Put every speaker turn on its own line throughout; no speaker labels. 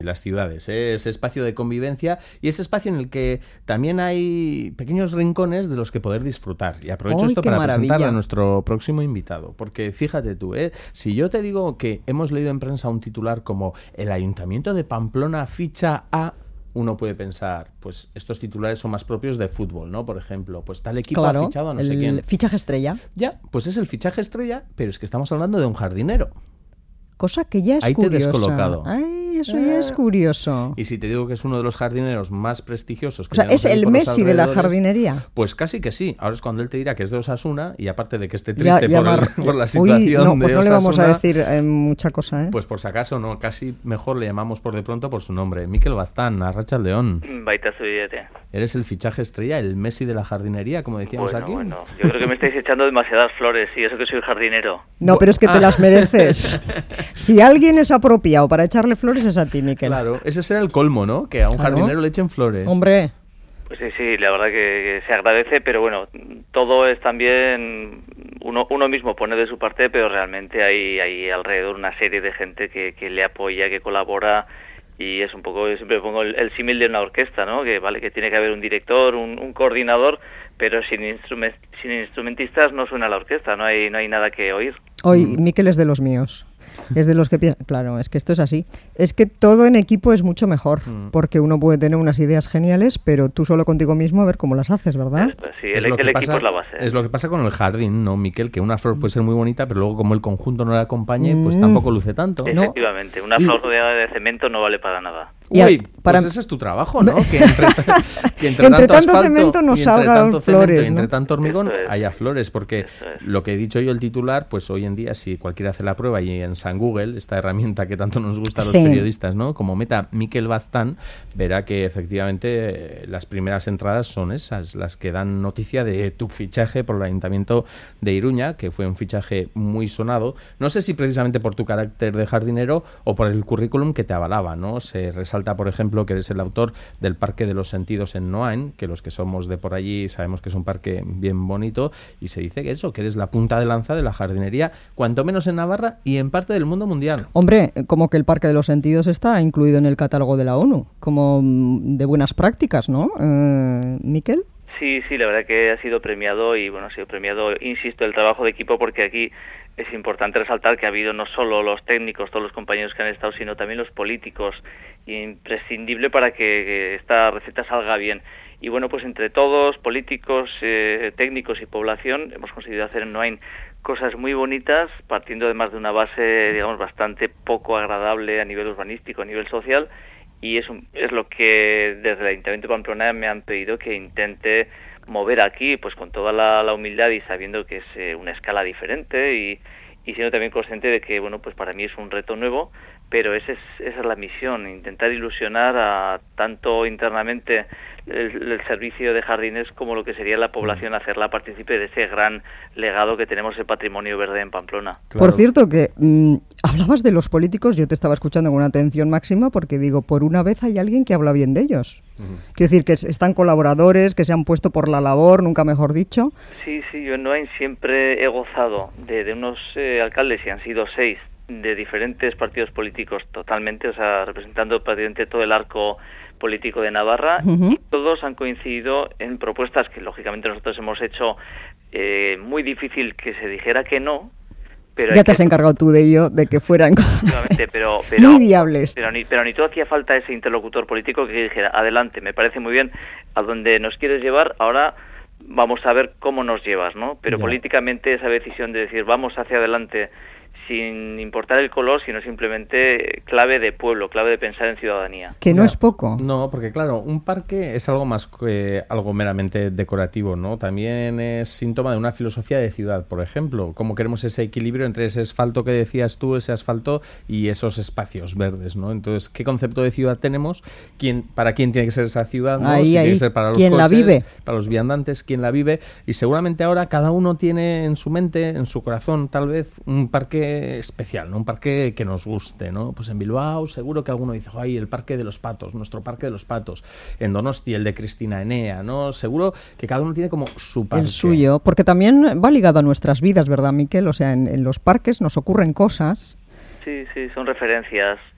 las ciudades, ese espacio de convivencia y ese espacio en el que también hay pequeños rincones de los que poder disfrutar. Y aprovecho esto para presentar a nuestro próximo invitado, porque fíjate tú, si yo te digo que hemos leído en prensa un titular como el Ayuntamiento de Pamplona ficha a... Uno puede pensar, pues estos titulares son más propios de fútbol, ¿no? Por ejemplo, pues tal equipo ha fichado a no sé quién.
Fichaje estrella.
Ya, pues es el fichaje estrella, pero es que estamos hablando de un jardinero.
Cosa que ya es
ahí
curiosa.
Ahí te he descolocado.
Ay, eso ya es curioso.
Y si te digo que es uno de los jardineros más prestigiosos...
O sea, ¿es el Messi de la jardinería?
Pues casi que sí. Ahora es cuando él te dirá que es de Osasuna y aparte de que esté triste por la situación
no, pues
de
no
Osasuna,
le vamos a decir mucha cosa, ¿eh?
Pues por si acaso, no, casi mejor le llamamos por de pronto por su nombre. Mikel Baztán, Arratsaldeon.
Baita zubidete.
Eres el fichaje estrella, el Messi de la jardinería, como decíamos aquí.
Bueno, yo creo que me estáis echando demasiadas flores y eso que soy jardinero.
No, pero es que te las mereces. Si alguien es apropiado para echarle flores es a ti, Mikel.
Claro, ese será el colmo, ¿no? Que a un jardinero le echen flores.
Hombre.
Pues sí, la verdad que se agradece, pero bueno, todo es también... Uno mismo pone de su parte, pero realmente hay alrededor una serie de gente que le apoya, que colabora... Y es un poco, yo siempre pongo el símil de una orquesta, ¿no? Que vale que tiene que haber un director, un coordinador, pero sin instrumentistas no suena la orquesta, no hay nada que oír.
Hoy Mikel es de los míos. Es de los que piensan, claro, es que esto es así. Es que todo en equipo es mucho mejor, porque uno puede tener unas ideas geniales, pero tú solo contigo mismo a ver cómo las haces, ¿verdad?
Sí, el equipo es la base.
Es lo que pasa con el jardín, ¿no, Mikel? Que una flor puede ser muy bonita, pero luego como el conjunto no la acompañe, pues tampoco luce tanto.
Efectivamente, una flor rodeada de cemento no vale para nada.
Uy, pues ese es tu trabajo, ¿no? Que entre tanto
asfalto, cemento nos salgan flores,
y entre tanto hormigón haya flores, porque lo que he dicho yo, el titular, pues hoy en día si cualquiera hace la prueba y en San Google, esta herramienta que tanto nos gusta a los periodistas, ¿no? Como meta Mikel Baztán, verá que efectivamente las primeras entradas son esas, las que dan noticia de tu fichaje por el Ayuntamiento de Iruña, que fue un fichaje muy sonado. No sé si precisamente por tu carácter de jardinero o por el currículum que te avalaba, ¿no? Se resalta, por ejemplo, que eres el autor del Parque de los Sentidos en Noain, que los que somos de por allí sabemos que es un parque bien bonito, y se dice que eso, que eres la punta de lanza de la jardinería, cuanto menos en Navarra y en parte del mundo mundial.
Hombre, como que el Parque de los Sentidos está incluido en el catálogo de la ONU, como de buenas prácticas, ¿no, Mikel?
Sí, la verdad que ha sido premiado y bueno, ha sido premiado, insisto, el trabajo de equipo, porque aquí es importante resaltar que ha habido no solo los técnicos, todos los compañeros que han estado, sino también los políticos, imprescindible para que esta receta salga bien. Y bueno, pues entre todos, políticos, técnicos y población, hemos conseguido hacer en Noain cosas muy bonitas, partiendo además de una base, digamos, bastante poco agradable a nivel urbanístico, a nivel social, y es lo que desde el Ayuntamiento de Pamplona me han pedido que intente mover aquí, pues con toda la humildad y sabiendo que es una escala diferente y siendo también consciente de que, bueno, pues para mí es un reto nuevo, pero esa es la misión, intentar ilusionar a tanto internamente el servicio de jardines como lo que sería la población, hacerla partícipe de ese gran legado que tenemos, el patrimonio verde en Pamplona.
Claro. Por cierto, que hablabas de los políticos, yo te estaba escuchando con una atención máxima porque digo, por una vez hay alguien que habla bien de ellos. Quiero decir, que están colaboradores, que se han puesto por la labor, nunca mejor dicho.
Sí, yo en Noain siempre he gozado de unos alcaldes, y han sido 6, de diferentes partidos políticos totalmente, o sea, representando prácticamente todo el arco político de Navarra, y todos han coincidido en propuestas que lógicamente nosotros hemos hecho muy difícil que se dijera que no, pero
ya te has encargado tú de ello, de que fueran
pero
muy viables.
Pero ni todo hacía falta ese interlocutor político que dijera, adelante, me parece muy bien a donde nos quieres llevar, ahora vamos a ver cómo nos llevas, ¿no? Pero políticamente esa decisión de decir vamos hacia adelante sin importar el color, sino simplemente clave de pueblo, clave de pensar en ciudadanía.
Que no es poco.
No, porque claro, un parque es algo más que algo meramente decorativo, ¿no? También es síntoma de una filosofía de ciudad, por ejemplo. Cómo queremos ese equilibrio entre ese asfalto que decías tú, ese asfalto y esos espacios verdes, ¿no? Entonces, ¿qué concepto de ciudad tenemos? ¿Para quién tiene que ser esa ciudad? ¿No?
Ahí,
tiene que ser para los
¿quién
coches,
la vive?
Para los viandantes, ¿quién la vive? Y seguramente ahora cada uno tiene en su mente, en su corazón, tal vez, un parque especial, ¿no? Un parque que nos guste, ¿no? Pues en Bilbao seguro que alguno dice, ¡ay, el Parque de los Patos, nuestro Parque de los Patos! En Donosti, el de Cristina Enea, ¿no? Seguro que cada uno tiene como su parque.
El suyo, porque también va ligado a nuestras vidas, ¿verdad, Mikel? O sea, en los parques nos ocurren cosas.
Sí, son referencias.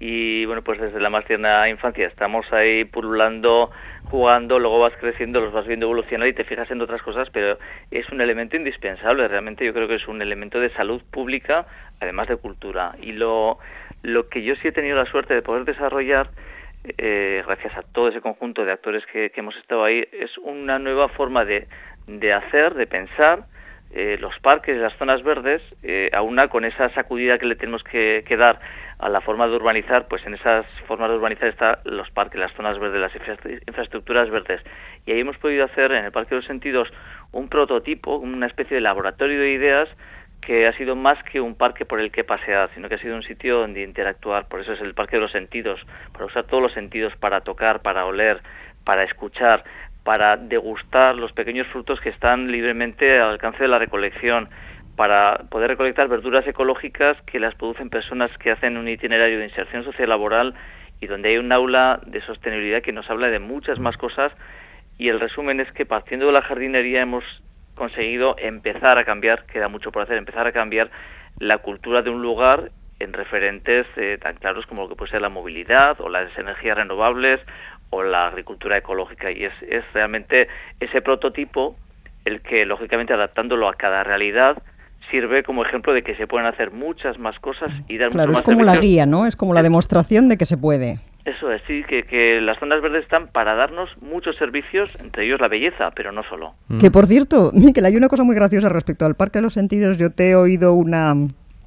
y bueno, pues desde la más tierna infancia estamos ahí pululando, jugando, luego vas creciendo, los vas viendo evolucionar y te fijas en otras cosas, pero es un elemento indispensable, realmente yo creo que es un elemento de salud pública, además de cultura. Y lo que yo sí he tenido la suerte de poder desarrollar, gracias a todo ese conjunto de actores que hemos estado ahí, es una nueva forma de hacer, de pensar, los parques, las zonas verdes, aúna con esa sacudida que le tenemos que dar a la forma de urbanizar, pues en esas formas de urbanizar están los parques, las zonas verdes, las infraestructuras verdes. Y ahí hemos podido hacer en el Parque de los Sentidos un prototipo, una especie de laboratorio de ideas que ha sido más que un parque por el que pasear, sino que ha sido un sitio donde interactuar. Por eso es el Parque de los Sentidos, para usar todos los sentidos, para tocar, para oler, para escuchar, para degustar los pequeños frutos que están libremente al alcance de la recolección, para poder recolectar verduras ecológicas que las producen personas que hacen un itinerario de inserción sociolaboral y donde hay un aula de sostenibilidad que nos habla de muchas más cosas. Y el resumen es que partiendo de la jardinería hemos conseguido empezar a cambiar, queda mucho por hacer, empezar a cambiar la cultura de un lugar en referentes tan claros como lo que puede ser la movilidad o las energías renovables o la agricultura ecológica, y es realmente ese prototipo el que, lógicamente, adaptándolo a cada realidad, sirve como ejemplo de que se pueden hacer muchas más cosas y dar
claro,
mucho más
es como
servicios.
La guía, ¿no? Es como la demostración de que se puede.
Eso es, sí, que las zonas verdes están para darnos muchos servicios, entre ellos la belleza, pero no solo.
Que, por cierto, Miquel, hay una cosa muy graciosa respecto al Parque de los Sentidos. Yo te he oído una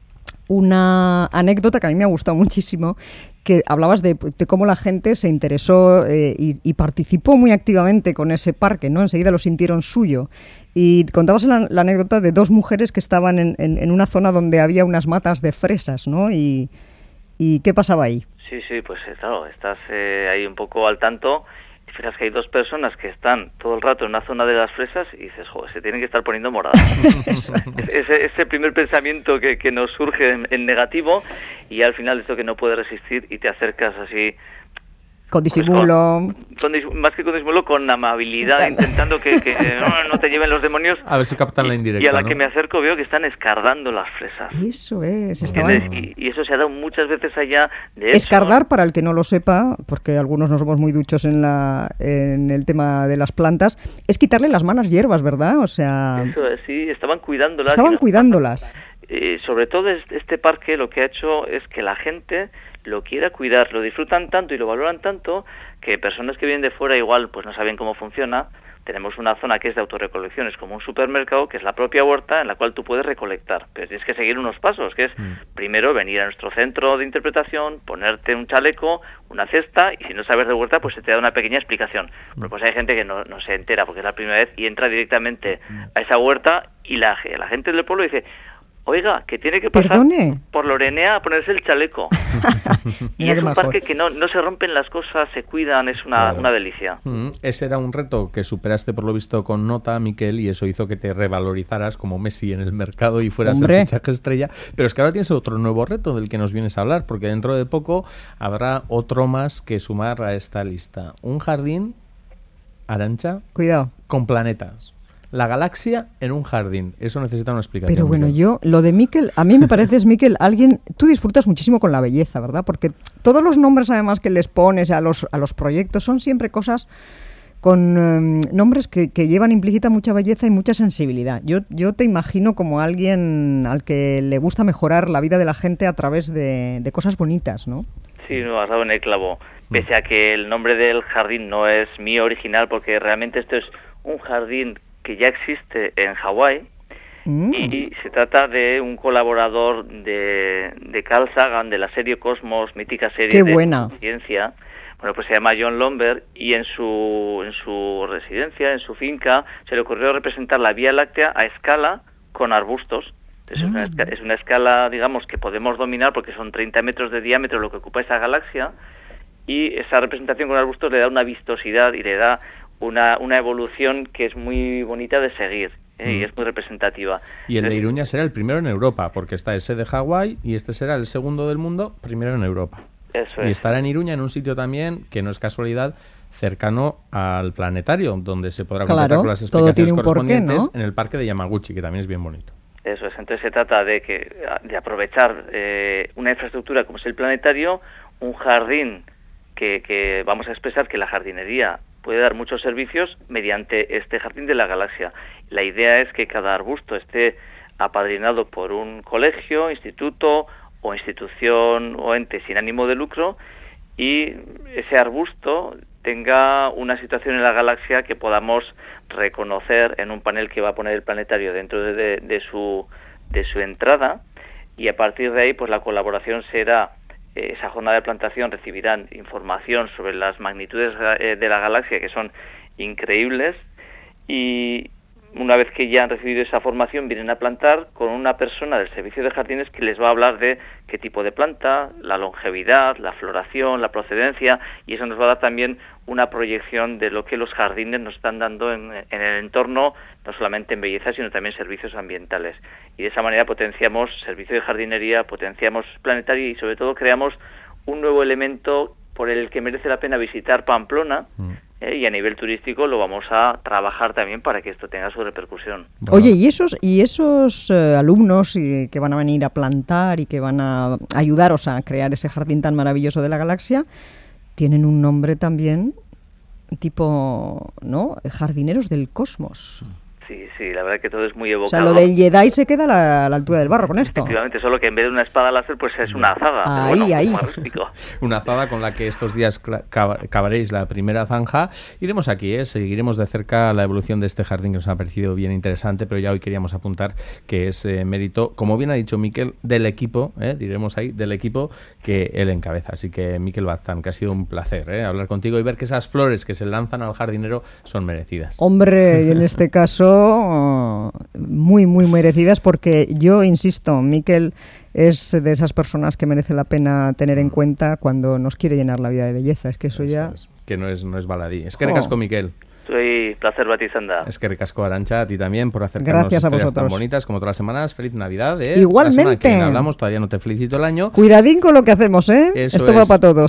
anécdota que a mí me ha gustado muchísimo, que hablabas de cómo la gente se interesó y participó muy activamente con ese parque, ¿no? Enseguida lo sintieron suyo. Y contabas la anécdota de dos mujeres que estaban en una zona donde había unas matas de fresas, ¿no? ¿Y qué pasaba ahí?
Sí, pues claro, estás ahí un poco al tanto. Fijas que hay dos personas que están todo el rato en una zona de las fresas y dices, joder, se tienen que estar poniendo moradas. ese primer pensamiento que nos surge en negativo, y al final esto que no puedes resistir y te acercas así...
Con disimulo.
Más que con disimulo, con amabilidad, intentando que no te lleven los demonios.
A ver si captan la indirecta.
Y a la
¿no?
que me acerco veo que están escardando las fresas.
Eso es.
Y eso se ha dado muchas veces allá de eso.
Escardar, para el que no lo sepa, porque algunos no somos muy duchos en el tema de las plantas, es quitarle las malas hierbas, ¿verdad? O sea...
Eso es, sí, estaban cuidándolas. Sobre todo este parque lo que ha hecho es que la gente lo quiera cuidar, lo disfrutan tanto y lo valoran tanto que personas que vienen de fuera igual pues no saben cómo funciona. Tenemos una zona que es de autorrecolección, es como un supermercado, que es la propia huerta en la cual tú puedes recolectar, pero tienes que seguir unos pasos, que es primero venir a nuestro centro de interpretación, ponerte un chaleco, una cesta, y si no sabes de huerta pues se te da una pequeña explicación. Pero pues hay gente que no se entera porque es la primera vez y entra directamente a esa huerta y la gente del pueblo dice: oiga, que tiene que pasar por Lorenea a ponerse el chaleco. Y es un parque que no se rompen las cosas, se cuidan, es una delicia.
Ese era un reto que superaste por lo visto con nota, Miquel, y eso hizo que te revalorizaras como Messi en el mercado y fueras el fichaje estrella. Pero es que ahora tienes otro nuevo reto del que nos vienes a hablar, porque dentro de poco habrá otro más que sumar a esta lista. Un jardín, Arantxa,
cuidado,
con planetas. La galaxia en un jardín. Eso necesita una explicación.
Pero bueno, lo de Miquel, a mí me parece, Miquel, tú disfrutas muchísimo con la belleza, ¿verdad? Porque todos los nombres, además, que les pones a los proyectos son siempre cosas con nombres que llevan implícita mucha belleza y mucha sensibilidad. Yo te imagino como alguien al que le gusta mejorar la vida de la gente a través de cosas bonitas, ¿no?
Sí, no, has dado en el clavo. Pese a que el nombre del jardín no es mío original, porque realmente esto es un jardín que ya existe en Hawái, y se trata de un colaborador de Carl Sagan, de la serie Cosmos, mítica serie de ciencia. Bueno, pues se llama John Lomberg, y en su residencia, en su finca, se le ocurrió representar la Vía Láctea a escala con arbustos. Es una escala, digamos, que podemos dominar porque son 30 metros de diámetro lo que ocupa esa galaxia, y esa representación con arbustos le da una vistosidad y le da una evolución que es muy bonita de seguir, y es muy representativa.
Y el de Iruña será el primero en Europa, porque está ese de Hawái y este será el segundo del mundo, primero en Europa.
Eso
y estará en Iruña, en un sitio también, que no es casualidad, cercano al planetario, donde se podrá contar con las explicaciones correspondientes, en el parque de Yamaguchi, que también es bien bonito.
Eso es, entonces se trata de aprovechar una infraestructura como es el planetario, un jardín que vamos a expresar que la jardinería puede dar muchos servicios mediante este jardín de la galaxia. La idea es que cada arbusto esté apadrinado por un colegio, instituto o institución o ente sin ánimo de lucro, y ese arbusto tenga una situación en la galaxia que podamos reconocer en un panel que va a poner el planetario dentro de su entrada, y a partir de ahí pues la colaboración será, esa jornada de plantación recibirán información sobre las magnitudes de la galaxia, que son increíbles, y una vez que ya han recibido esa formación vienen a plantar con una persona del servicio de jardines que les va a hablar de qué tipo de planta, la longevidad, la floración, la procedencia, y eso nos va a dar también una proyección de lo que los jardines nos están dando en el entorno, no solamente en belleza, sino también servicios ambientales. Y de esa manera potenciamos servicio de jardinería, potenciamos planetario y sobre todo creamos un nuevo elemento por el que merece la pena visitar Pamplona, y a nivel turístico lo vamos a trabajar también para que esto tenga su repercusión.
Oye, ¿y esos alumnos que van a venir a plantar y que van a ayudaros a crear ese jardín tan maravilloso de la galaxia, tienen un nombre también tipo, ¿no? Jardineros del cosmos.
Sí, la verdad que todo es muy evocador.
O sea, lo del Jedi se queda a la altura del barro con esto.
Efectivamente, solo que en vez de una espada láser, pues es una azada.
Ahí.
Una azada con la que estos días cavaréis la primera zanja. Iremos aquí, seguiremos de cerca la evolución de este jardín que nos ha parecido bien interesante, pero ya hoy queríamos apuntar que es mérito, como bien ha dicho Miquel, del equipo, diremos ahí, del equipo que él encabeza. Así que, Miquel Baztán, que ha sido un placer hablar contigo y ver que esas flores que se lanzan al jardinero son merecidas.
Hombre, y en este caso muy, muy merecidas, porque yo insisto, Miquel es de esas personas que merece la pena tener en cuenta cuando nos quiere llenar la vida de belleza. Es que eso ya...
que no es baladí. Es que recasco, Miquel.
Soy placer batizanda.
Es que recasco, Arantxa, a ti también por acercarnos a historias tan bonitas como todas las semanas. Feliz Navidad.
Igualmente.
La semana que hablamos, todavía no te felicito el año.
Cuidadín con lo que hacemos, Esto va para todos.